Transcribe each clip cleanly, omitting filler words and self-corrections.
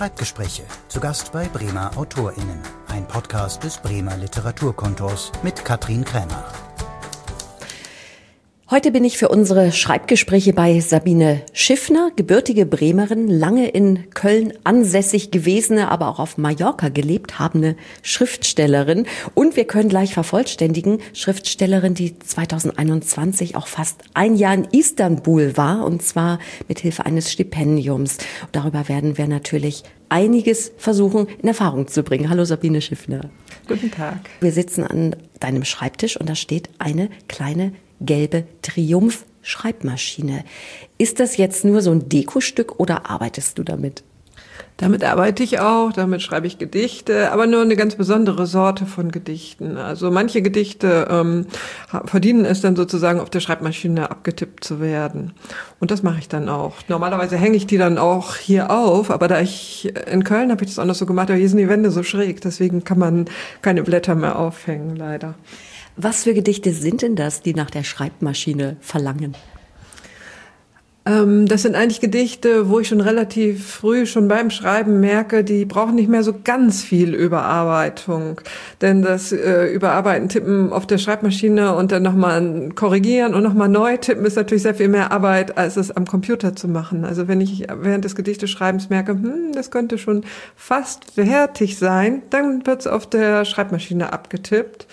Schreibgespräche. Zu Gast bei Bremer AutorInnen. Ein Podcast des Bremer Literaturkontors mit Katrin Krämer. Heute bin ich für unsere Schreibgespräche bei Sabine Schiffner, gebürtige Bremerin, lange in Köln ansässig gewesene, aber auch auf Mallorca gelebt habende Schriftstellerin. Und wir können gleich vervollständigen, Schriftstellerin, die 2021 auch fast ein Jahr in Istanbul war, und zwar mit Hilfe eines Stipendiums. Und darüber werden wir natürlich einiges versuchen in Erfahrung zu bringen. Hallo Sabine Schiffner. Guten Tag. Wir sitzen an deinem Schreibtisch und da steht eine kleine gelbe Triumph-Schreibmaschine. Ist das jetzt nur so ein Dekostück oder arbeitest du damit? Damit arbeite ich auch, damit schreibe ich Gedichte, aber nur eine ganz besondere Sorte von Gedichten. Also manche Gedichte verdienen es dann sozusagen auf der Schreibmaschine abgetippt zu werden. Und das mache ich dann auch. Normalerweise hänge ich die dann auch hier auf, aber da ich in Köln habe ich das auch noch so gemacht, aber hier sind die Wände so schräg, deswegen kann man keine Blätter mehr aufhängen, leider. Was für Gedichte sind denn das, die nach der Schreibmaschine verlangen? Das sind eigentlich Gedichte, wo ich schon relativ früh schon beim Schreiben merke, die brauchen nicht mehr so ganz viel Überarbeitung. Denn das Überarbeiten, Tippen auf der Schreibmaschine und dann nochmal korrigieren und nochmal neu tippen ist natürlich sehr viel mehr Arbeit, als es am Computer zu machen. Also wenn ich während des Gedichteschreibens merke, das könnte schon fast fertig sein, dann wird es auf der Schreibmaschine abgetippt.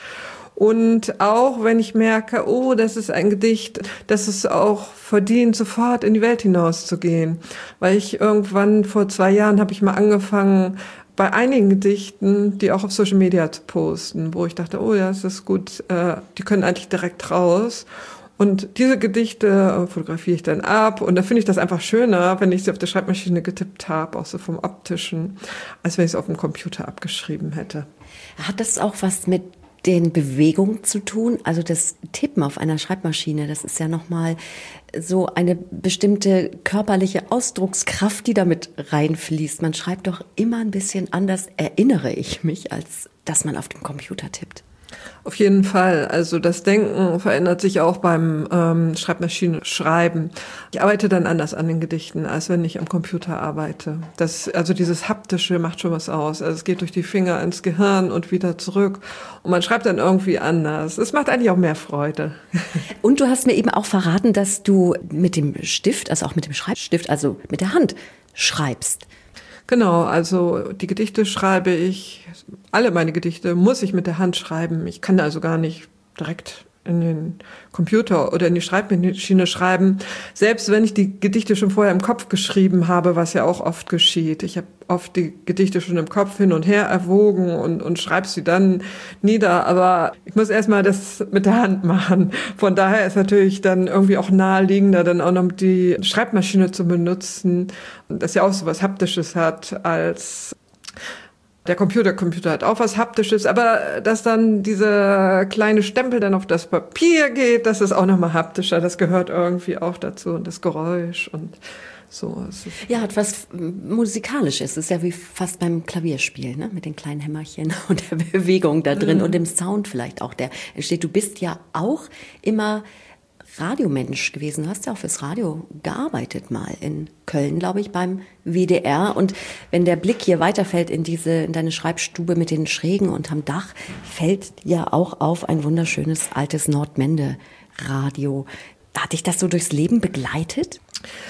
Und auch wenn ich merke, das ist ein Gedicht, das es auch verdient, sofort in die Welt hinauszugehen. Weil ich irgendwann vor 2 Jahren habe ich mal angefangen, bei einigen Gedichten, die auch auf Social Media zu posten, wo ich dachte, das ist gut, die können eigentlich direkt raus. Und diese Gedichte fotografiere ich dann ab und da finde ich das einfach schöner, wenn ich sie auf der Schreibmaschine getippt habe, auch so vom Optischen, als wenn ich es auf dem Computer abgeschrieben hätte. Hat das auch was mit den Bewegungen zu tun? Also das Tippen auf einer Schreibmaschine, das ist ja nochmal so eine bestimmte körperliche Ausdruckskraft, die damit reinfließt. Man schreibt doch immer ein bisschen anders, erinnere ich mich, als dass man auf dem Computer tippt. Auf jeden Fall. Also das Denken verändert sich auch beim Schreibmaschinenschreiben. Ich arbeite dann anders an den Gedichten, als wenn ich am Computer arbeite. Also dieses Haptische macht schon was aus. Also es geht durch die Finger ins Gehirn und wieder zurück. Und man schreibt dann irgendwie anders. Es macht eigentlich auch mehr Freude. Und du hast mir eben auch verraten, dass du mit dem Stift, also auch mit dem Schreibstift, also mit der Hand schreibst. Genau, also die Gedichte schreibe ich, alle meine Gedichte muss ich mit der Hand schreiben. Ich kann also gar nicht direkt in den Computer oder in die Schreibmaschine schreiben, selbst wenn ich die Gedichte schon vorher im Kopf geschrieben habe, was ja auch oft geschieht. Ich habe oft die Gedichte schon im Kopf hin und her erwogen und schreibe sie dann nieder, aber ich muss erstmal das mit der Hand machen. Von daher ist natürlich dann irgendwie auch naheliegender, dann auch noch die Schreibmaschine zu benutzen, das ja auch so was Haptisches hat als der Computer hat auch was Haptisches, aber dass dann dieser kleine Stempel dann auf das Papier geht, das ist auch nochmal haptischer, das gehört irgendwie auch dazu und das Geräusch und so. Ja, hat was Musikalisches, es ist ja wie fast beim Klavierspiel, ne? Mit den kleinen Hämmerchen und der Bewegung da drin und dem Sound vielleicht auch, der entsteht. Du bist ja auch immer Radiomensch gewesen. Du hast ja auch fürs Radio gearbeitet mal in Köln, glaube ich, beim WDR. Und wenn der Blick hier weiterfällt in deine Schreibstube mit den Schrägen unterm Dach, fällt ja auch auf ein wunderschönes altes Nordmende-Radio. Hat dich das so durchs Leben begleitet?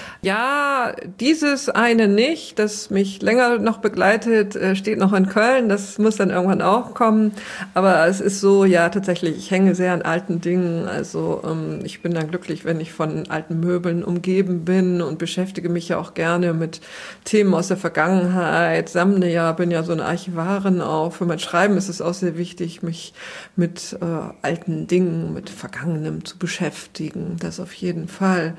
Ja, dieses eine nicht, das mich länger noch begleitet, steht noch in Köln. Das muss dann irgendwann auch kommen. Aber es ist so, ja, tatsächlich, ich hänge sehr an alten Dingen. Also ich bin dann glücklich, wenn ich von alten Möbeln umgeben bin und beschäftige mich ja auch gerne mit Themen aus der Vergangenheit. Sammle ja, bin ja so eine Archivarin auch. Für mein Schreiben ist es auch sehr wichtig, mich mit alten Dingen, mit Vergangenem zu beschäftigen. Das auf jeden Fall.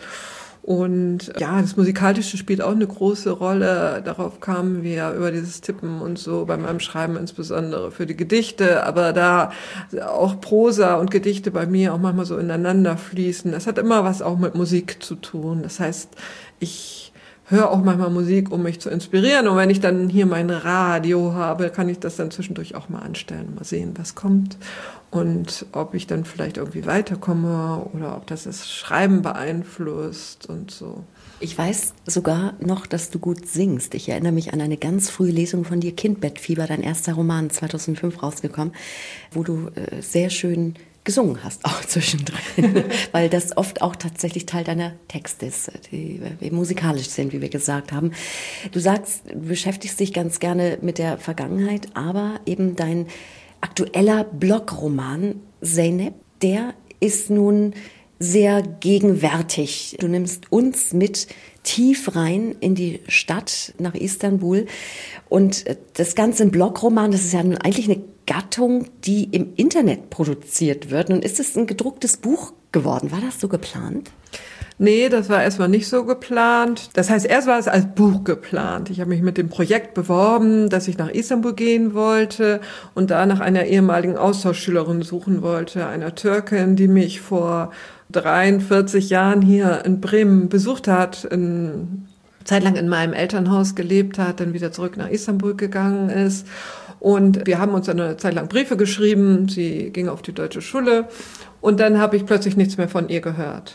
Und ja, das Musikalische spielt auch eine große Rolle. Darauf kamen wir über dieses Tippen und so bei meinem Schreiben insbesondere für die Gedichte. Aber da auch Prosa und Gedichte bei mir auch manchmal so ineinander fließen. Das hat immer was auch mit Musik zu tun. Das heißt, ich höre auch manchmal Musik, um mich zu inspirieren. Und wenn ich dann hier mein Radio habe, kann ich das dann zwischendurch auch mal anstellen und mal sehen, was kommt. Und ob ich dann vielleicht irgendwie weiterkomme oder ob das Schreiben beeinflusst und so. Ich weiß sogar noch, dass du gut singst. Ich erinnere mich an eine ganz frühe Lesung von dir, Kindbettfieber, dein erster Roman, 2005 rausgekommen, wo du sehr schön gesungen hast, auch zwischendrin, weil das oft auch tatsächlich Teil deiner Texte ist, die musikalisch sind, wie wir gesagt haben. Du sagst, du beschäftigst dich ganz gerne mit der Vergangenheit, aber eben dein aktueller Blogroman Zeynep, der ist nun sehr gegenwärtig. Du nimmst uns mit tief rein in die Stadt nach Istanbul und das Ganze ein Blogroman, das ist ja nun eigentlich eine Gattung, die im Internet produziert wird. Nun ist es ein gedrucktes Buch geworden. War das so geplant? Nee, das war erstmal nicht so geplant. Das heißt, erst war es als Buch geplant. Ich habe mich mit dem Projekt beworben, dass ich nach Istanbul gehen wollte und da nach einer ehemaligen Austauschschülerin suchen wollte, einer Türkin, die mich vor 43 Jahren hier in Bremen besucht hat, zeitlang in meinem Elternhaus gelebt hat, dann wieder zurück nach Istanbul gegangen ist. Und wir haben uns dann eine Zeit lang Briefe geschrieben. Sie ging auf die deutsche Schule. Und dann habe ich plötzlich nichts mehr von ihr gehört.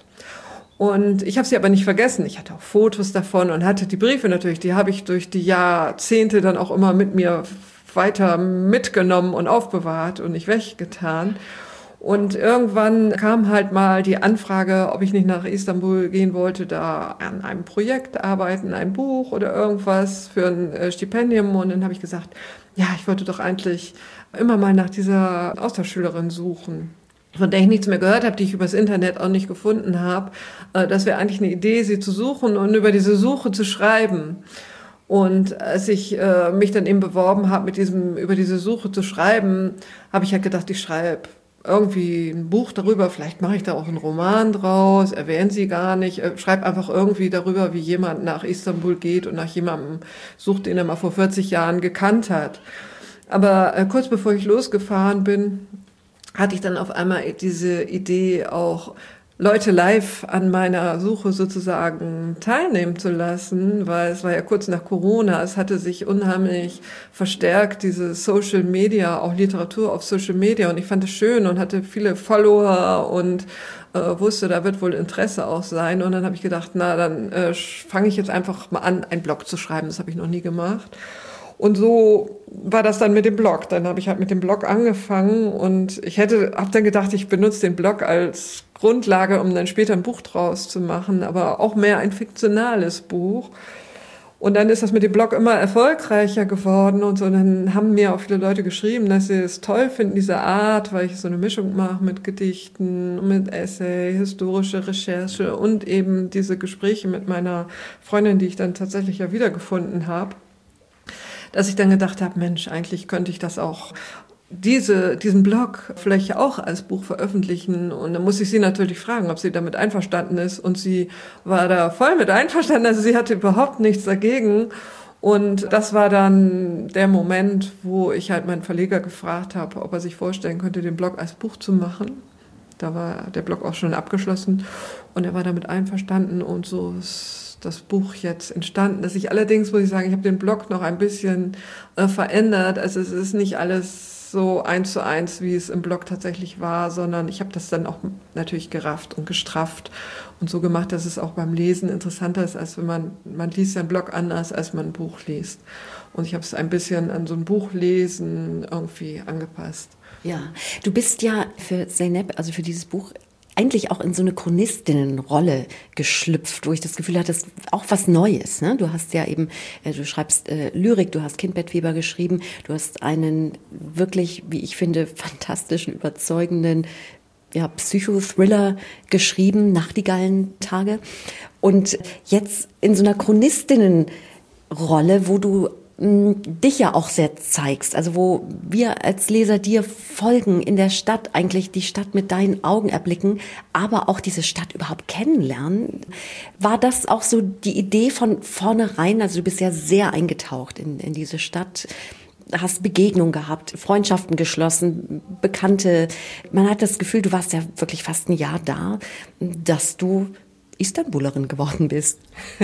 Und ich habe sie aber nicht vergessen. Ich hatte auch Fotos davon und hatte die Briefe natürlich, die habe ich durch die Jahrzehnte dann auch immer mit mir weiter mitgenommen und aufbewahrt und nicht weggetan. Und irgendwann kam halt mal die Anfrage, ob ich nicht nach Istanbul gehen wollte, da an einem Projekt arbeiten, ein Buch oder irgendwas für ein Stipendium. Und dann habe ich gesagt, ja, ich wollte doch eigentlich immer mal nach dieser Austauschschülerin suchen, von der ich nichts mehr gehört habe, die ich übers Internet auch nicht gefunden habe. Das wäre eigentlich eine Idee, sie zu suchen und über diese Suche zu schreiben. Und als ich mich dann eben beworben habe, über diese Suche zu schreiben, habe ich halt gedacht, ich schreibe irgendwie ein Buch darüber, vielleicht mache ich da auch einen Roman draus, erwähne sie gar nicht, schreibe einfach irgendwie darüber, wie jemand nach Istanbul geht und nach jemandem sucht, den er mal vor 40 Jahren gekannt hat. Aber kurz bevor ich losgefahren bin, hatte ich dann auf einmal diese Idee, auch Leute live an meiner Suche sozusagen teilnehmen zu lassen, weil es war ja kurz nach Corona, es hatte sich unheimlich verstärkt, diese Social Media, auch Literatur auf Social Media, und ich fand es schön und hatte viele Follower und wusste, da wird wohl Interesse auch sein, und dann habe ich gedacht, dann fange ich jetzt einfach mal an, einen Blog zu schreiben, das habe ich noch nie gemacht. Und so war das dann mit dem Blog. Dann habe ich halt mit dem Blog angefangen und habe dann gedacht, ich benutze den Blog als Grundlage, um dann später ein Buch draus zu machen, aber auch mehr ein fiktionales Buch. Und dann ist das mit dem Blog immer erfolgreicher geworden und so. Und dann haben mir auch viele Leute geschrieben, dass sie es toll finden, diese Art, weil ich so eine Mischung mache mit Gedichten, mit Essay, historische Recherche und eben diese Gespräche mit meiner Freundin, die ich dann tatsächlich ja wiedergefunden habe. Dass ich dann gedacht habe, Mensch, eigentlich könnte ich das auch, diesen Blog vielleicht auch als Buch veröffentlichen. Und dann muss ich sie natürlich fragen, ob sie damit einverstanden ist. Und sie war da voll mit einverstanden, also sie hatte überhaupt nichts dagegen. Und das war dann der Moment, wo ich halt meinen Verleger gefragt habe, ob er sich vorstellen könnte, den Blog als Buch zu machen. Da war der Blog auch schon abgeschlossen und er war damit einverstanden, und so ist das Buch jetzt entstanden. Dass ich allerdings, muss ich sagen, ich habe den Blog noch ein bisschen verändert. Also es ist nicht alles so 1:1, wie es im Blog tatsächlich war, sondern ich habe das dann auch natürlich gerafft und gestrafft und so gemacht, dass es auch beim Lesen interessanter ist, als wenn man liest ja einen Blog anders, als man ein Buch liest. Und ich habe es ein bisschen an so ein Buchlesen irgendwie angepasst. Ja, du bist ja für Zeynep, also für dieses Buch, eigentlich auch in so eine Chronistinnenrolle geschlüpft, wo ich das Gefühl hatte, das ist auch was Neues. Ne? Du hast ja eben, du schreibst Lyrik, du hast Kindbettfieber geschrieben, du hast einen wirklich, wie ich finde, fantastischen, überzeugenden Psychothriller geschrieben, Nachtigallentage. Und jetzt in so einer Chronistinnenrolle, wo du dich ja auch sehr zeigst, also wo wir als Leser dir folgen in der Stadt, eigentlich die Stadt mit deinen Augen erblicken, aber auch diese Stadt überhaupt kennenlernen. War das auch so die Idee von vornherein? Also du bist ja sehr eingetaucht in diese Stadt, hast Begegnungen gehabt, Freundschaften geschlossen, Bekannte. Man hat das Gefühl, du warst ja wirklich fast ein Jahr da, dass du Istanbulerin geworden bist.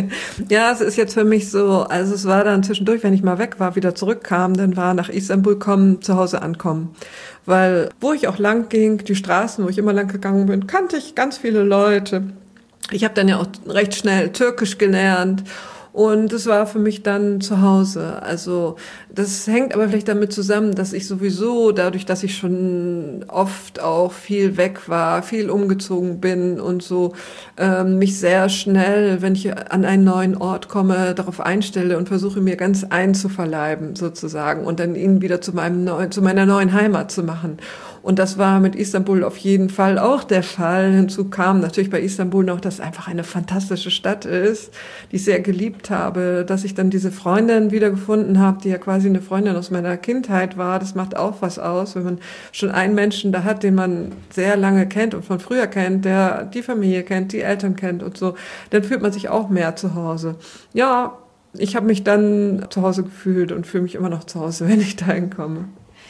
Ja, es ist jetzt für mich so, also es war dann zwischendurch, wenn ich mal weg war, wieder zurückkam, dann war nach Istanbul kommen, zu Hause ankommen. Weil wo ich auch lang ging, die Straßen, wo ich immer lang gegangen bin, kannte ich ganz viele Leute. Ich habe dann ja auch recht schnell Türkisch gelernt. Und es war für mich dann zu Hause. Also das hängt aber vielleicht damit zusammen, dass ich sowieso, dadurch, dass ich schon oft auch viel weg war, viel umgezogen bin und so, mich sehr schnell, wenn ich an einen neuen Ort komme, darauf einstelle und versuche mir ganz einzuverleiben sozusagen und dann ihn wieder zu meiner neuen Heimat zu machen. Und das war mit Istanbul auf jeden Fall auch der Fall. Hinzu kam natürlich bei Istanbul noch, dass es einfach eine fantastische Stadt ist, die ich sehr geliebt habe, dass ich dann diese Freundin wiedergefunden habe, die ja quasi eine Freundin aus meiner Kindheit war. Das macht auch was aus, wenn man schon einen Menschen da hat, den man sehr lange kennt und von früher kennt, der die Familie kennt, die Eltern kennt und so. Dann fühlt man sich auch mehr zu Hause. Ja, ich habe mich dann zu Hause gefühlt und fühle mich immer noch zu Hause, wenn ich da hinkomme.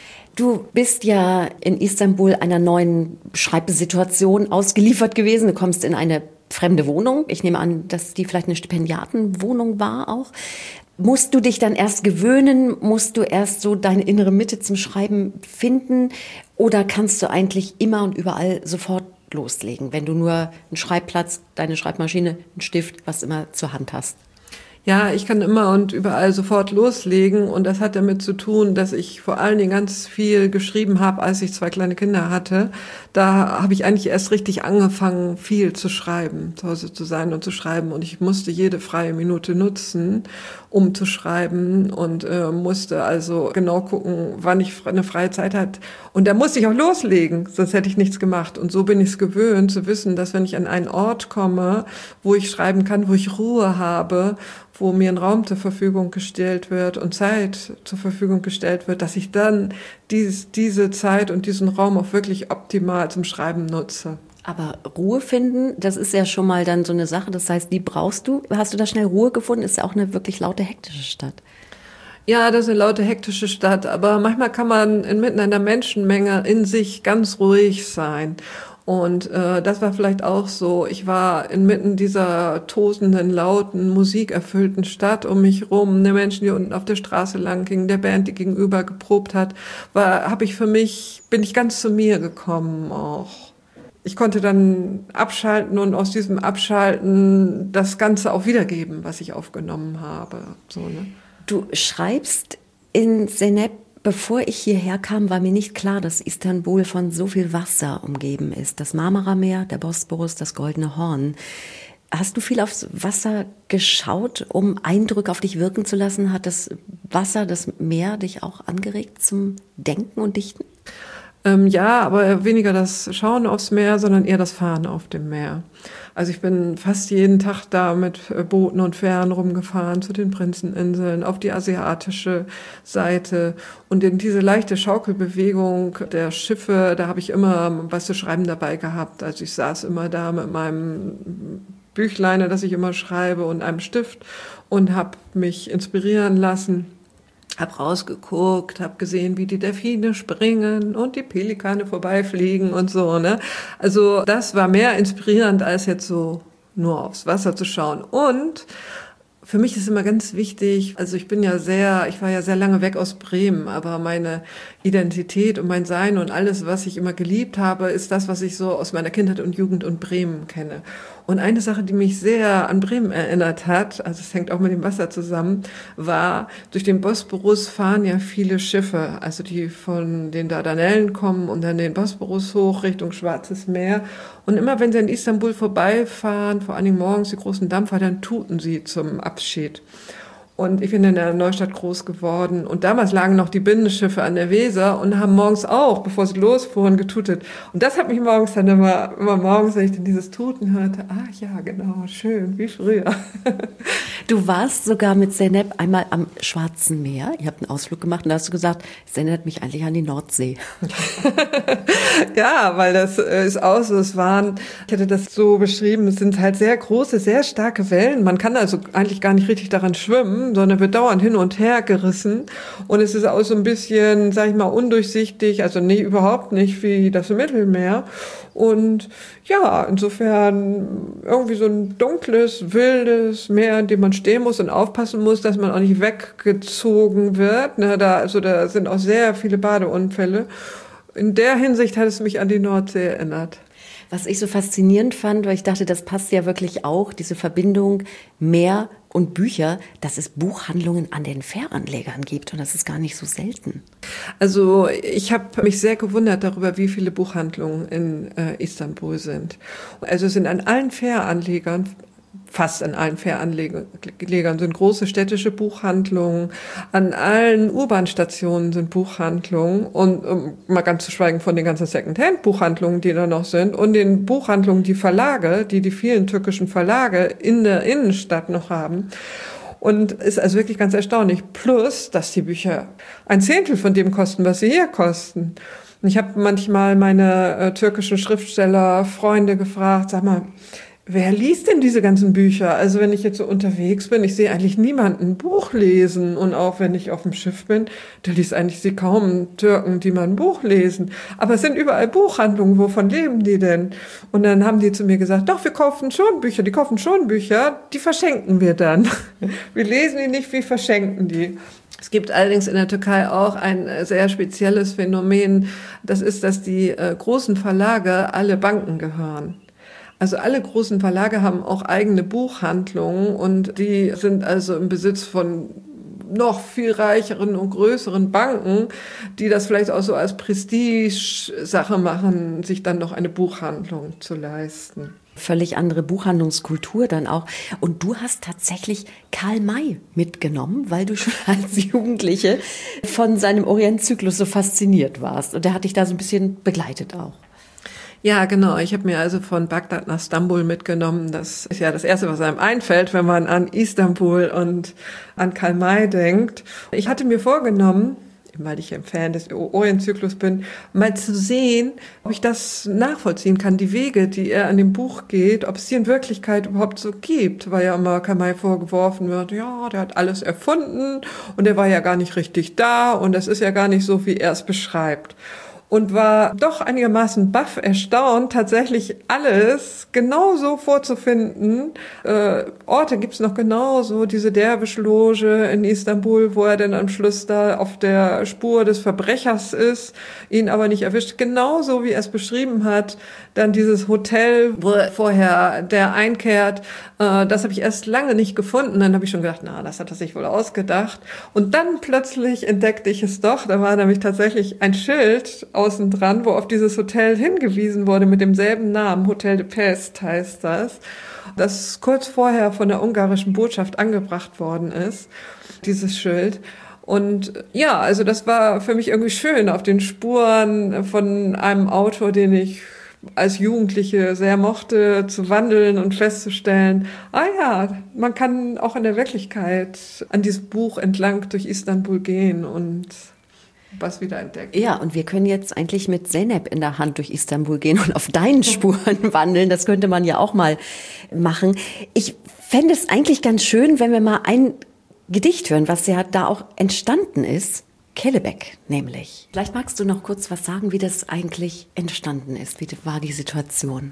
Du bist ja in Istanbul einer neuen Schreibsituation ausgeliefert gewesen. Du kommst in eine fremde Wohnung. Ich nehme an, dass die vielleicht eine Stipendiatenwohnung war auch. Musst du dich dann erst gewöhnen? Musst du erst so deine innere Mitte zum Schreiben finden? Oder kannst du eigentlich immer und überall sofort loslegen, wenn du nur einen Schreibplatz, deine Schreibmaschine, einen Stift, was immer zur Hand hast? Ja, ich kann immer und überall sofort loslegen und das hat damit zu tun, dass ich vor allen Dingen ganz viel geschrieben habe, als ich 2 kleine Kinder hatte. Da habe ich eigentlich erst richtig angefangen, viel zu schreiben, zu Hause zu sein und zu schreiben und ich musste jede freie Minute nutzen, um zu schreiben und musste also genau gucken, wann ich eine freie Zeit hatte. Und da musste ich auch loslegen, sonst hätte ich nichts gemacht. Und so bin ich es gewöhnt, zu wissen, dass wenn ich an einen Ort komme, wo ich schreiben kann, wo ich Ruhe habe, wo mir ein Raum zur Verfügung gestellt wird und Zeit zur Verfügung gestellt wird, dass ich dann diese Zeit und diesen Raum auch wirklich optimal zum Schreiben nutze. Aber Ruhe finden, das ist ja schon mal dann so eine Sache, das heißt, die brauchst du. Hast du da schnell Ruhe gefunden? Ist ja auch eine wirklich laute, hektische Stadt. Ja, das ist eine laute, hektische Stadt, aber manchmal kann man inmitten einer Menschenmenge in sich ganz ruhig sein. Und das war vielleicht auch so. Ich war inmitten dieser tosenden, lauten, musikerfüllten Stadt um mich rum. Die Menschen, die unten auf der Straße lang gingen, der Band, die gegenüber geprobt hat, bin ich ganz zu mir gekommen auch. Ich konnte dann abschalten und aus diesem Abschalten das Ganze auch wiedergeben, was ich aufgenommen habe. So, ne? Du schreibst in Zeynep. Bevor ich hierher kam, war mir nicht klar, dass Istanbul von so viel Wasser umgeben ist. Das Marmarameer, der Bosporus, das Goldene Horn. Hast du viel aufs Wasser geschaut, um Eindrücke auf dich wirken zu lassen? Hat das Wasser, das Meer dich auch angeregt zum Denken und Dichten? Ja, aber weniger das Schauen aufs Meer, sondern eher das Fahren auf dem Meer. Also ich bin fast jeden Tag da mit Booten und Fähren rumgefahren zu den Prinzeninseln, auf die asiatische Seite. Und in diese leichte Schaukelbewegung der Schiffe, da habe ich immer was zu schreiben dabei gehabt. Also ich saß immer da mit meinem Büchlein, das ich immer schreibe, und einem Stift und habe mich inspirieren lassen. Hab rausgeguckt, hab gesehen, wie die Delfine springen und die Pelikane vorbeifliegen und so, ne? Also das war mehr inspirierend, als jetzt so nur aufs Wasser zu schauen. Und für mich ist immer ganz wichtig, also ich war ja sehr lange weg aus Bremen, aber meine Identität und mein Sein und alles, was ich immer geliebt habe, ist das, was ich so aus meiner Kindheit und Jugend und Bremen kenne. Und eine Sache, die mich sehr an Bremen erinnert hat, also es hängt auch mit dem Wasser zusammen, war, durch den Bosporus fahren ja viele Schiffe, also die von den Dardanellen kommen und dann den Bosporus hoch Richtung Schwarzes Meer. Und immer wenn sie in Istanbul vorbeifahren, vor allen Dingen morgens die großen Dampfer, dann tuten sie zum Abschied. Und ich bin in der Neustadt groß geworden. Und damals lagen noch die Binnenschiffe an der Weser und haben morgens auch, bevor sie losfuhren, getutet. Und das hat mich morgens dann immer morgens, wenn ich dann dieses Tuten hörte, ja, genau, schön, wie früher. Du warst sogar mit Zeynep einmal am Schwarzen Meer. Ihr habt einen Ausflug gemacht und da hast du gesagt, es erinnert mich eigentlich an die Nordsee. Ja, weil das ist auch so, ich hätte das so beschrieben, es sind halt sehr große, sehr starke Wellen. Man kann also eigentlich gar nicht richtig daran schwimmen, sondern wird dauernd hin und her gerissen. Und es ist auch so ein bisschen, sag ich mal, undurchsichtig, also überhaupt nicht wie das Mittelmeer. Und ja, insofern irgendwie so ein dunkles, wildes Meer, in dem man stehen muss und aufpassen muss, dass man auch nicht weggezogen wird. Da sind auch sehr viele Badeunfälle. In der Hinsicht hat es mich an die Nordsee erinnert. Was ich so faszinierend fand, weil ich dachte, das passt ja wirklich auch, diese Verbindung Meer und Bücher, dass es Buchhandlungen an den Fähranlegern gibt und das ist gar nicht so selten. Also ich habe mich sehr gewundert darüber, wie viele Buchhandlungen in Istanbul sind. Also es sind an allen Fähranlegern, fast an allen Fähranlegern sind große städtische Buchhandlungen, an allen U-Bahn-Stationen sind Buchhandlungen und mal ganz zu schweigen von den ganzen Second-Hand-Buchhandlungen, die da noch sind und den Buchhandlungen, die Verlage, die vielen türkischen Verlage in der Innenstadt noch haben. Und ist also wirklich ganz erstaunlich. Plus, dass die Bücher 1/10 von dem kosten, was sie hier kosten. Und ich habe manchmal meine türkischen Schriftsteller, Freunde gefragt, sag mal, wer liest denn diese ganzen Bücher? Also wenn ich jetzt so unterwegs bin, ich sehe eigentlich niemanden ein Buch lesen. Und auch wenn ich auf dem Schiff bin, da liest eigentlich sie kaum Türken, die mal ein Buch lesen. Aber es sind überall Buchhandlungen. Wovon leben die denn? Und dann haben die zu mir gesagt, doch, wir kaufen schon Bücher. Die kaufen schon Bücher, die verschenken wir dann. Wir lesen die nicht, wir verschenken die. Es gibt allerdings in der Türkei auch ein sehr spezielles Phänomen. Das ist, dass die großen Verlage alle Banken gehören. Also alle großen Verlage haben auch eigene Buchhandlungen und die sind also im Besitz von noch viel reicheren und größeren Banken, die das vielleicht auch so als Prestige-Sache machen, sich dann noch eine Buchhandlung zu leisten. Völlig andere Buchhandlungskultur dann auch. Und du hast tatsächlich Karl May mitgenommen, weil du schon als Jugendliche von seinem Orientzyklus so fasziniert warst. Und der hat dich da so ein bisschen begleitet auch. Ja, genau. Ich habe mir also von Bagdad nach Stambul mitgenommen. Das ist ja das Erste, was einem einfällt, wenn man an Istanbul und an Karl May denkt. Ich hatte mir vorgenommen, weil ich ein Fan des Orientzyklus bin, mal zu sehen, ob ich das nachvollziehen kann, die Wege, die er an dem Buch geht, ob es die in Wirklichkeit überhaupt so gibt, weil ja immer Karl May vorgeworfen wird, ja, der hat alles erfunden und der war ja gar nicht richtig da und das ist ja gar nicht so, wie er es beschreibt. Und war doch einigermaßen baff erstaunt, tatsächlich alles genauso vorzufinden. Orte gibt's noch genauso, diese Derwisch-Loge in Istanbul, wo er dann am Schluss da auf der Spur des Verbrechers ist, ihn aber nicht erwischt. Genauso, wie er es beschrieben hat. Dann dieses Hotel, wo vorher der einkehrt, das habe ich erst lange nicht gefunden. Dann habe ich schon gedacht, das hat er sich wohl ausgedacht. Und dann plötzlich entdeckte ich es doch. Da war nämlich tatsächlich ein Schild außen dran, wo auf dieses Hotel hingewiesen wurde mit demselben Namen. Hotel de Pest heißt das. Das kurz vorher von der ungarischen Botschaft angebracht worden ist, dieses Schild. Und ja, also das war für mich irgendwie schön, auf den Spuren von einem Autor, den ich als Jugendliche sehr mochte, zu wandeln und festzustellen, man kann auch in der Wirklichkeit an diesem Buch entlang durch Istanbul gehen und was wieder entdecken. Ja, und wir können jetzt eigentlich mit Zeynep in der Hand durch Istanbul gehen und auf deinen Spuren wandeln. Das könnte man ja auch mal machen. Ich fände es eigentlich ganz schön, wenn wir mal ein Gedicht hören, was ja da auch entstanden ist. Kelebek nämlich. Vielleicht magst du noch kurz was sagen, wie das eigentlich entstanden ist. Wie war die Situation?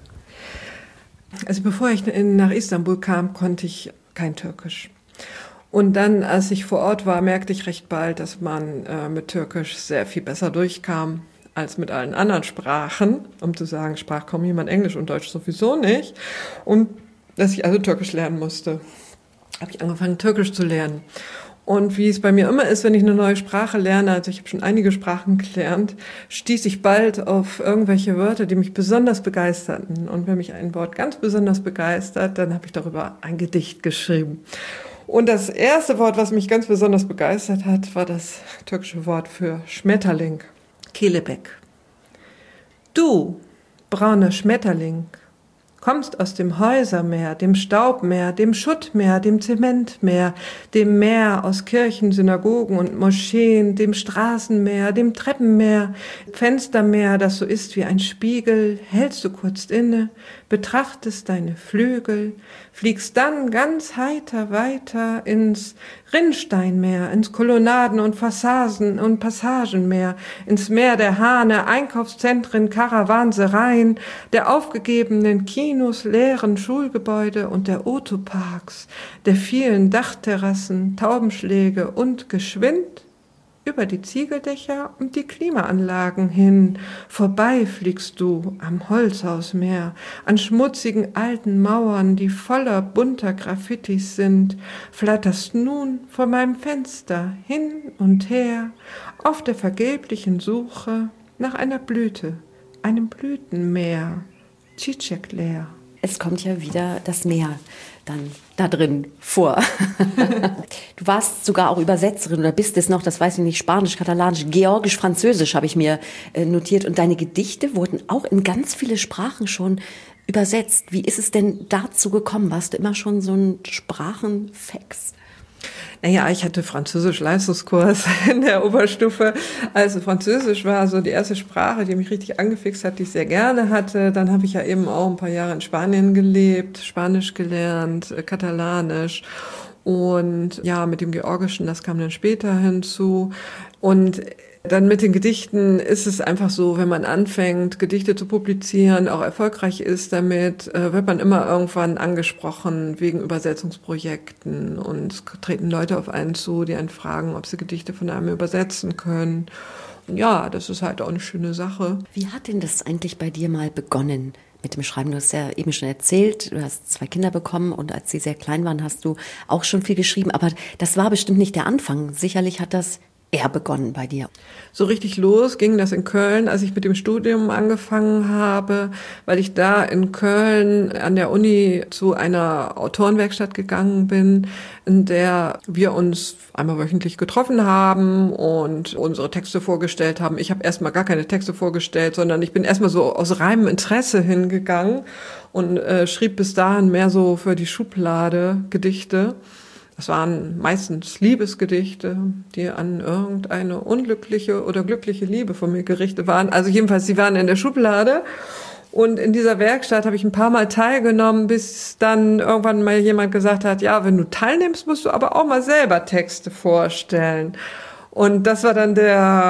Also bevor ich nach Istanbul kam, konnte ich kein Türkisch. Und dann, als ich vor Ort war, merkte ich recht bald, dass man mit Türkisch sehr viel besser durchkam als mit allen anderen Sprachen. Um zu sagen, sprach kaum jemand Englisch und Deutsch sowieso nicht. Und dass ich also Türkisch lernen musste, habe ich angefangen, Türkisch zu lernen. Und wie es bei mir immer ist, wenn ich eine neue Sprache lerne, also ich habe schon einige Sprachen gelernt, stieß ich bald auf irgendwelche Wörter, die mich besonders begeisterten. Und wenn mich ein Wort ganz besonders begeistert, dann habe ich darüber ein Gedicht geschrieben. Und das erste Wort, was mich ganz besonders begeistert hat, war das türkische Wort für Schmetterling, Kelebek. Du, brauner Schmetterling, Kommst aus dem Häusermeer, dem Staubmeer, dem Schuttmeer, dem Zementmeer, dem Meer aus Kirchen, Synagogen und Moscheen, dem Straßenmeer, dem Treppenmeer, Fenstermeer, das so ist wie ein Spiegel, hältst du kurz inne, betrachtest deine Flügel, fliegst dann ganz heiter weiter ins Rinnsteinmeer, ins Kolonnaden- und Fassaden- und Passagenmeer, ins Meer der Hahne, Einkaufszentren, Karawansereien, der aufgegebenen Kinos, leeren Schulgebäude und der Autoparks, der vielen Dachterrassen, Taubenschläge und geschwind über die Ziegeldächer und die Klimaanlagen hin. Vorbei fliegst du am Holzhausmeer, an schmutzigen alten Mauern, die voller bunter Graffitis sind, flatterst nun vor meinem Fenster hin und her, auf der vergeblichen Suche nach einer Blüte, einem Blütenmeer, Číček leer. Es kommt ja wieder das Meer dann da drin vor. Du warst sogar auch Übersetzerin oder bist es noch, das weiß ich nicht, Spanisch, Katalanisch, Georgisch, Französisch habe ich mir notiert. Und deine Gedichte wurden auch in ganz viele Sprachen schon übersetzt. Wie ist es denn dazu gekommen? Warst du immer schon so ein Sprachenfex? Naja, ich hatte Französisch-Leistungskurs in der Oberstufe. Also Französisch war so die erste Sprache, die mich richtig angefixt hat, die ich sehr gerne hatte. Dann habe ich ja eben auch ein paar Jahre in Spanien gelebt, Spanisch gelernt, Katalanisch. Und ja, mit dem Georgischen, das kam dann später hinzu. Und dann mit den Gedichten ist es einfach so, wenn man anfängt, Gedichte zu publizieren, auch erfolgreich ist damit, wird man immer irgendwann angesprochen wegen Übersetzungsprojekten und es treten Leute auf einen zu, die einen fragen, ob sie Gedichte von einem übersetzen können. Und ja, das ist halt auch eine schöne Sache. Wie hat denn das eigentlich bei dir mal begonnen mit dem Schreiben? Du hast ja eben schon erzählt, du hast 2 Kinder bekommen und als sie sehr klein waren, hast du auch schon viel geschrieben, aber das war bestimmt nicht der Anfang. Sicherlich hat das eher begonnen bei dir. So richtig los ging das in Köln, als ich mit dem Studium angefangen habe, weil ich da in Köln an der Uni zu einer Autorenwerkstatt gegangen bin, in der wir uns einmal wöchentlich getroffen haben und unsere Texte vorgestellt haben. Ich habe erstmal gar keine Texte vorgestellt, sondern ich bin erstmal so aus reinem Interesse hingegangen und schrieb bis dahin mehr so für die Schublade Gedichte. Das waren meistens Liebesgedichte, die an irgendeine unglückliche oder glückliche Liebe von mir gerichtet waren. Also jedenfalls, sie waren in der Schublade. Und in dieser Werkstatt habe ich ein paar Mal teilgenommen, bis dann irgendwann mal jemand gesagt hat, ja, wenn du teilnimmst, musst du aber auch mal selber Texte vorstellen. Und das war dann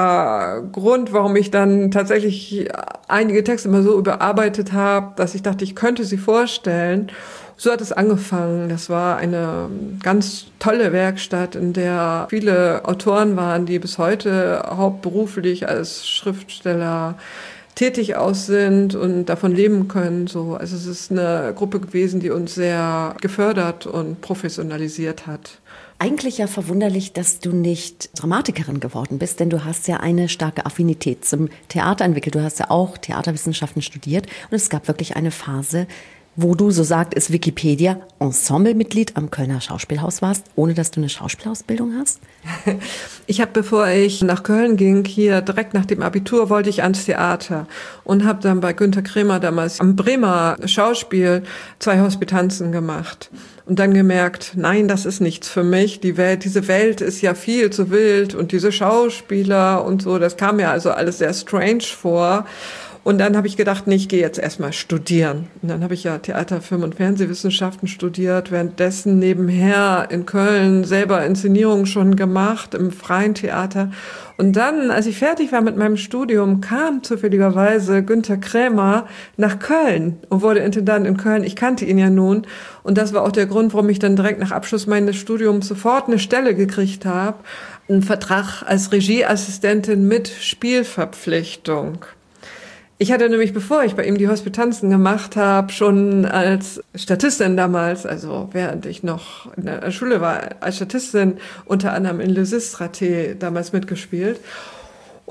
der Grund, warum ich dann tatsächlich einige Texte mal so überarbeitet habe, dass ich dachte, ich könnte sie vorstellen. So hat es angefangen. Das war eine ganz tolle Werkstatt, in der viele Autoren waren, die bis heute hauptberuflich als Schriftsteller tätig aus sind und davon leben können. So, also es ist eine Gruppe gewesen, die uns sehr gefördert und professionalisiert hat. Eigentlich ja verwunderlich, dass du nicht Dramatikerin geworden bist, denn du hast ja eine starke Affinität zum Theater entwickelt. Du hast ja auch Theaterwissenschaften studiert und es gab wirklich eine Phase, wo du, so sagt es Wikipedia, Ensemblemitglied am Kölner Schauspielhaus warst, ohne dass du eine Schauspielausbildung hast? Ich habe, bevor ich nach Köln ging, hier direkt nach dem Abitur, wollte ich ans Theater und habe dann bei Günter Krämer damals am Bremer Schauspiel 2 Hospitanzen gemacht. Und dann gemerkt, nein, das ist nichts für mich. Diese Welt ist ja viel zu wild und diese Schauspieler und so, das kam mir also alles sehr strange vor. Und dann habe ich gedacht, nee, ich gehe jetzt erstmal studieren. Und dann habe ich ja Theater, Film- und Fernsehwissenschaften studiert, währenddessen nebenher in Köln selber Inszenierungen schon gemacht, im freien Theater. Und dann, als ich fertig war mit meinem Studium, kam zufälligerweise Günter Krämer nach Köln und wurde Intendant in Köln. Ich kannte ihn ja nun. Und das war auch der Grund, warum ich dann direkt nach Abschluss meines Studiums sofort eine Stelle gekriegt habe. Einen Vertrag als Regieassistentin mit Spielverpflichtung. Ich hatte nämlich, bevor ich bei ihm die Hospitanzen gemacht habe, schon als Statistin damals, also während ich noch in der Schule war, als Statistin unter anderem in Le Sistraté damals mitgespielt.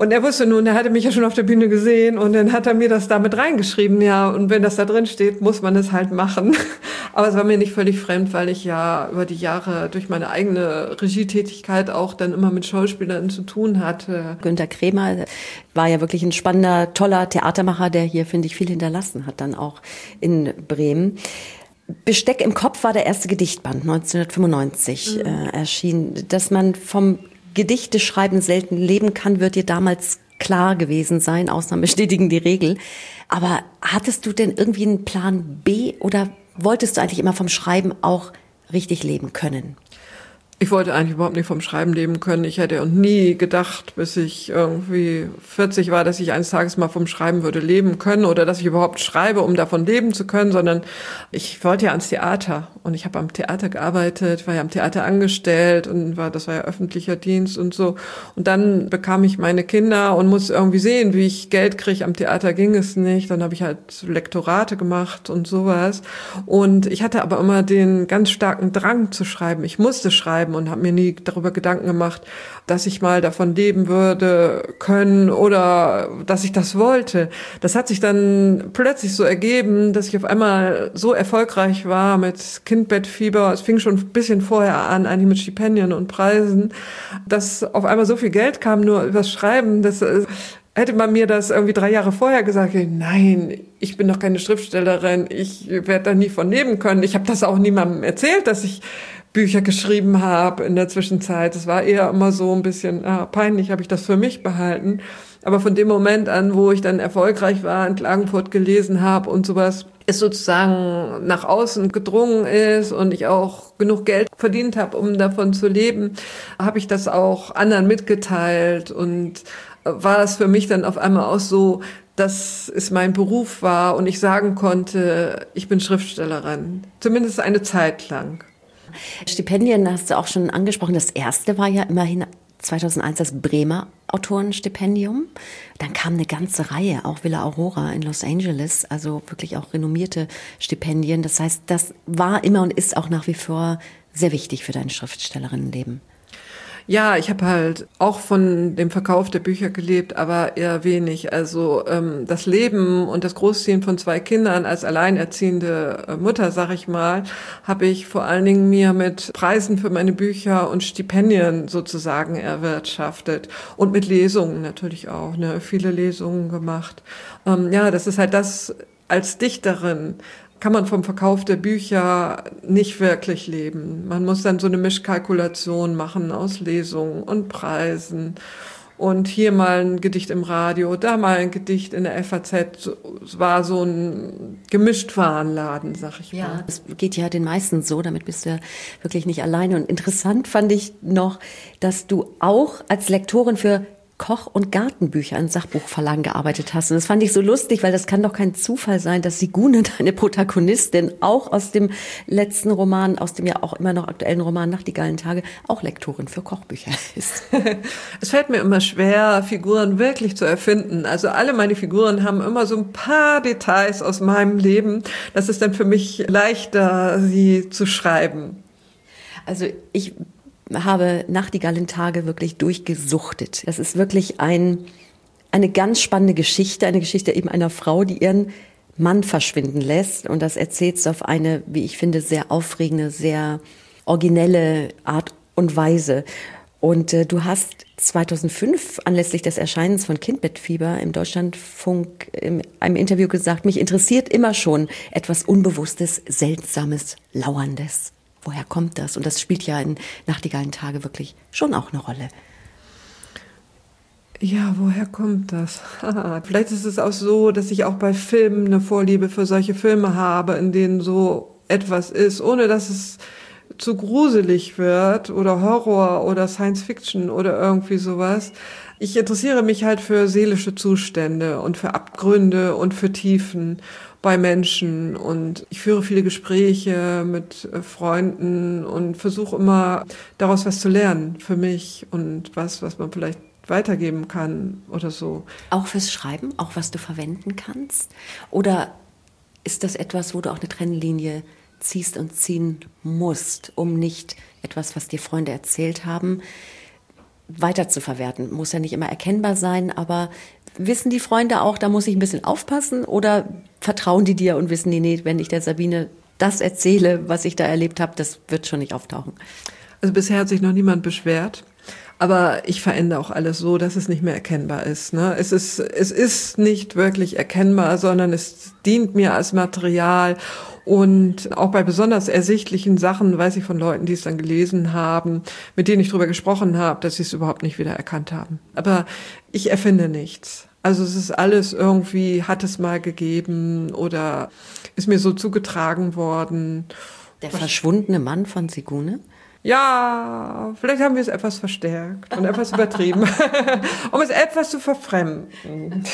Und er wusste nun, er hatte mich ja schon auf der Bühne gesehen und dann hat er mir das damit reingeschrieben, ja, und wenn das da drin steht, muss man es halt machen. Aber es war mir nicht völlig fremd, weil ich ja über die Jahre durch meine eigene Regietätigkeit auch dann immer mit Schauspielern zu tun hatte. Günter Kremer war ja wirklich ein spannender, toller Theatermacher, der hier, finde ich, viel hinterlassen hat, dann auch in Bremen. Besteck im Kopf war der erste Gedichtband, 1995 erschien. Dass man vom Gedichteschreiben selten leben kann, wird dir damals klar gewesen sein. Ausnahmen bestätigen die Regel. Aber hattest du denn irgendwie einen Plan B oder wolltest du eigentlich immer vom Schreiben auch richtig leben können? Ich wollte eigentlich überhaupt nicht vom Schreiben leben können. Ich hätte auch nie gedacht, bis ich irgendwie 40 war, dass ich eines Tages mal vom Schreiben würde leben können oder dass ich überhaupt schreibe, um davon leben zu können, sondern ich wollte ja ans Theater und ich habe am Theater gearbeitet, war ja am Theater angestellt und das war ja öffentlicher Dienst und so. Und dann bekam ich meine Kinder und musste irgendwie sehen, wie ich Geld kriege. Am Theater ging es nicht. Dann habe ich halt Lektorate gemacht und sowas. Und ich hatte aber immer den ganz starken Drang zu schreiben. Ich musste schreiben und habe mir nie darüber Gedanken gemacht, dass ich mal davon leben würde können oder dass ich das wollte. Das hat sich dann plötzlich so ergeben, dass ich auf einmal so erfolgreich war mit Kindbettfieber. Es fing schon ein bisschen vorher an, eigentlich mit Stipendien und Preisen, dass auf einmal so viel Geld kam nur übers Schreiben. Das hätte man mir das irgendwie 3 Jahre vorher gesagt, nein, ich bin doch keine Schriftstellerin, ich werde da nie von leben können. Ich habe das auch niemandem erzählt, dass ich Bücher geschrieben habe in der Zwischenzeit. Es war eher immer so ein bisschen peinlich, habe ich das für mich behalten. Aber von dem Moment an, wo ich dann erfolgreich war, in Klagenfurt gelesen habe und sowas, es sozusagen nach außen gedrungen ist und ich auch genug Geld verdient habe, um davon zu leben, habe ich das auch anderen mitgeteilt und war es für mich dann auf einmal auch so, dass es mein Beruf war und ich sagen konnte, ich bin Schriftstellerin. Zumindest eine Zeit lang. Stipendien hast du auch schon angesprochen. Das erste war ja immerhin 2001 das Bremer Autorenstipendium. Dann kam eine ganze Reihe, auch Villa Aurora in Los Angeles, also wirklich auch renommierte Stipendien. Das heißt, das war immer und ist auch nach wie vor sehr wichtig für dein Schriftstellerinnenleben. Ja, ich habe halt auch von dem Verkauf der Bücher gelebt, aber eher wenig. Also das Leben und das Großziehen von 2 Kindern als alleinerziehende Mutter, sag ich mal, habe ich vor allen Dingen mir mit Preisen für meine Bücher und Stipendien sozusagen erwirtschaftet. Und mit Lesungen natürlich auch, viele Lesungen gemacht. Ja, das ist halt das als Dichterin. Kann man vom Verkauf der Bücher nicht wirklich leben. Man muss dann so eine Mischkalkulation machen aus Lesungen und Preisen und hier mal ein Gedicht im Radio, da mal ein Gedicht in der FAZ. Es war so ein Gemischtwarenladen, sag ich mal. Ja, es geht ja den meisten so, damit bist du ja wirklich nicht alleine. Und interessant fand ich noch, dass du auch als Lektorin für Koch- und Gartenbücher in Sachbuchverlagen gearbeitet hast. Und das fand ich so lustig, weil das kann doch kein Zufall sein, dass Sigune, deine Protagonistin, auch aus dem letzten Roman, aus dem ja auch immer noch aktuellen Roman Nachtigallentage, auch Lektorin für Kochbücher ist. Es fällt mir immer schwer, Figuren wirklich zu erfinden. Also alle meine Figuren haben immer so ein paar Details aus meinem Leben. Das ist dann für mich leichter, sie zu schreiben. Also ich habe Nachtigallentage wirklich durchgesuchtet. Das ist wirklich eine ganz spannende Geschichte, eine Geschichte eben einer Frau, die ihren Mann verschwinden lässt. Und das erzählt sie auf eine, wie ich finde, sehr aufregende, sehr originelle Art und Weise. Und du hast 2005 anlässlich des Erscheinens von Kindbettfieber im Deutschlandfunk in einem Interview gesagt, mich interessiert immer schon etwas Unbewusstes, Seltsames, Lauerndes. Woher kommt das? Und das spielt ja in Nachtigallentage wirklich schon auch eine Rolle. Ja, woher kommt das? Vielleicht ist es auch so, dass ich auch bei Filmen eine Vorliebe für solche Filme habe, in denen so etwas ist, ohne dass es zu gruselig wird oder Horror oder Science Fiction oder irgendwie sowas. Ich interessiere mich halt für seelische Zustände und für Abgründe und für Tiefen bei Menschen und ich führe viele Gespräche mit Freunden und versuche immer daraus was zu lernen für mich und was man vielleicht weitergeben kann oder so. Auch fürs Schreiben, auch was du verwenden kannst? Oder ist das etwas, wo du auch eine Trennlinie ziehst und ziehen musst, um nicht etwas, was dir Freunde erzählt haben, weiter zu verwerten. Muss ja nicht immer erkennbar sein, aber wissen die Freunde auch, da muss ich ein bisschen aufpassen, oder vertrauen die dir und wissen die, nee, wenn ich der Sabine das erzähle, was ich da erlebt habe, das wird schon nicht auftauchen? Also bisher hat sich noch niemand beschwert. Aber ich verändere auch alles so, dass es nicht mehr erkennbar ist. Ne? Es ist nicht wirklich erkennbar, sondern es dient mir als Material. Und auch bei besonders ersichtlichen Sachen weiß ich von Leuten, die es dann gelesen haben, mit denen ich drüber gesprochen habe, dass sie es überhaupt nicht wieder erkannt haben. Aber ich erfinde nichts. Also es ist alles irgendwie, hat es mal gegeben oder ist mir so zugetragen worden. Der verschwundene Mann von Sigune? Ja, vielleicht haben wir es etwas verstärkt und etwas übertrieben, um es etwas zu verfremden.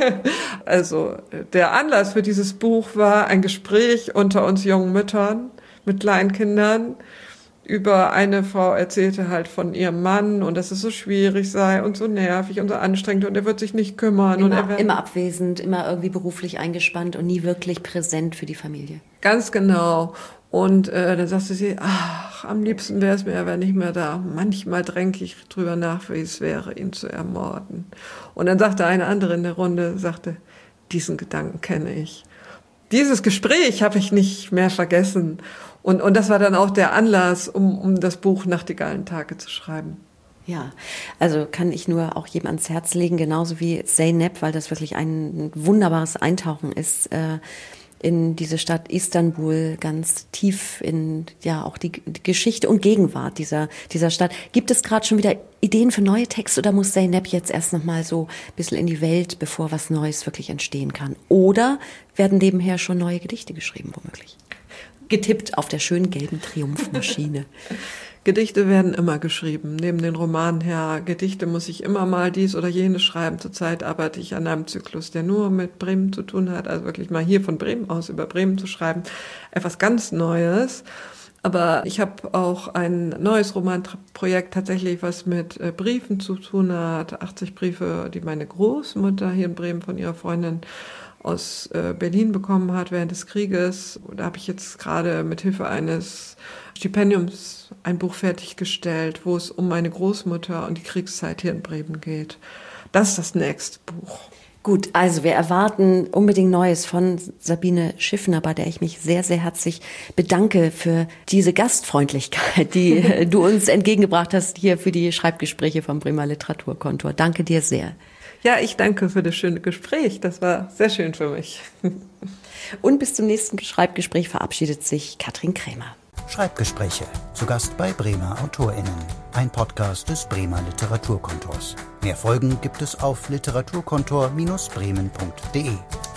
Also der Anlass für dieses Buch war ein Gespräch unter uns jungen Müttern mit Kleinkindern. Über eine Frau erzählte halt von ihrem Mann und dass es so schwierig sei und so nervig und so anstrengend und er wird sich nicht kümmern. Immer abwesend, immer irgendwie beruflich eingespannt und nie wirklich präsent für die Familie. Ganz genau. Und dann sagte sie, am liebsten wäre es mir, er wäre nicht mehr da. Manchmal dränge ich drüber nach, wie es wäre, ihn zu ermorden. Und dann sagte eine andere in der Runde, diesen Gedanken kenne ich. Dieses Gespräch habe ich nicht mehr vergessen. Und das war dann auch der Anlass, um das Buch Nachtigallentage zu schreiben. Ja, also kann ich nur auch jedem ans Herz legen, genauso wie Zeynep, weil das wirklich ein wunderbares Eintauchen ist in diese Stadt Istanbul, ganz tief in auch die Geschichte und Gegenwart dieser Stadt. Gibt es gerade schon wieder Ideen für neue Texte oder muss Zeynep jetzt erst noch mal so ein bisschen in die Welt, bevor was Neues wirklich entstehen kann? Oder werden nebenher schon neue Gedichte geschrieben, womöglich? Getippt auf der schönen gelben Triumphmaschine. Gedichte werden immer geschrieben, neben den Romanen her. Gedichte muss ich immer mal dies oder jenes schreiben. Zurzeit arbeite ich an einem Zyklus, der nur mit Bremen zu tun hat. Also wirklich mal hier von Bremen aus über Bremen zu schreiben. Etwas ganz Neues. Aber ich habe auch ein neues Romanprojekt tatsächlich, was mit Briefen zu tun hat. 80 Briefe, die meine Großmutter hier in Bremen von ihrer Freundin aus Berlin bekommen hat während des Krieges. Da habe ich jetzt gerade mit Hilfe eines Stipendiums ein Buch fertiggestellt, wo es um meine Großmutter und die Kriegszeit hier in Bremen geht. Das ist das nächste Buch. Gut, also wir erwarten unbedingt Neues von Sabine Schiffner, bei der ich mich sehr, sehr herzlich bedanke für diese Gastfreundlichkeit, die du uns entgegengebracht hast hier für die Schreibgespräche vom Bremer Literaturkontor. Danke dir sehr. Ja, ich danke für das schöne Gespräch. Das war sehr schön für mich. Und bis zum nächsten Schreibgespräch verabschiedet sich Katrin Krämer. Schreibgespräche. Zu Gast bei Bremer AutorInnen. Ein Podcast des Bremer Literaturkontors. Mehr Folgen gibt es auf literaturkontor-bremen.de.